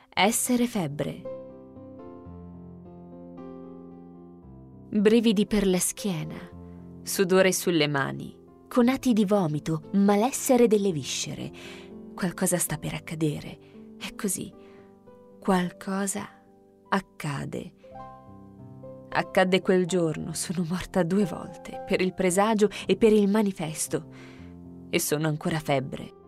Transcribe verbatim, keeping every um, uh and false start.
Essere febbre. Brividi per la schiena, sudore sulle mani, conati di vomito, malessere delle viscere. Qualcosa sta per accadere. È così. Qualcosa accade. Accadde quel giorno, sono morta due volte, per il presagio e per il manifesto, e sono ancora febbre.